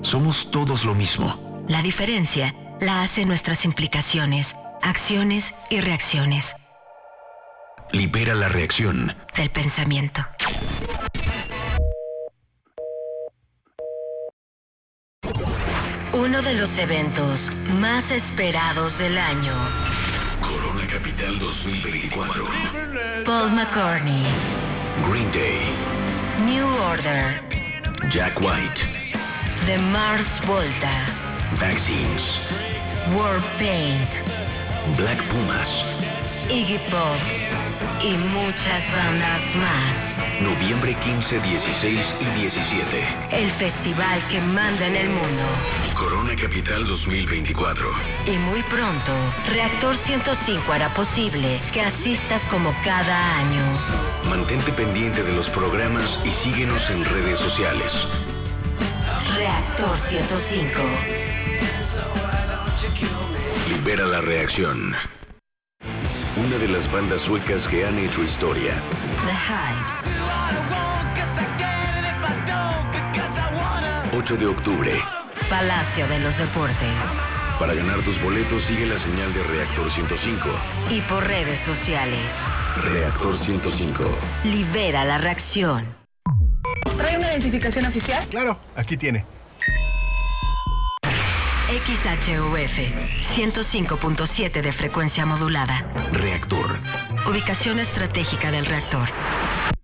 Somos todos lo mismo. La diferencia la hacen nuestras implicaciones, acciones y reacciones. Libera la reacción del pensamiento. Uno de los eventos más esperados del año. Corona Capital 2024. Paul McCartney. Green Day. New Order. Jack White. The Mars Volta. Vaccines. Warpaint. Black Pumas. Iggy Pop. Y muchas bandas más. Noviembre 15, 16 y 17. El festival que manda en el mundo. Corona Capital 2024. Y muy pronto, Reactor 105 hará posible que asistas como cada año. Mantente pendiente de los programas y síguenos en redes sociales. Reactor 105. Libera la reacción. Una de las bandas suecas que han hecho historia. The Hives. 8 de octubre. Palacio de los Deportes. Para ganar tus boletos sigue la señal de Reactor 105. Y por redes sociales. Reactor 105. Libera la reacción. ¿Trae una identificación oficial? Claro, aquí tiene. XHUF 105.7 de frecuencia modulada. Reactor. Ubicación estratégica del reactor.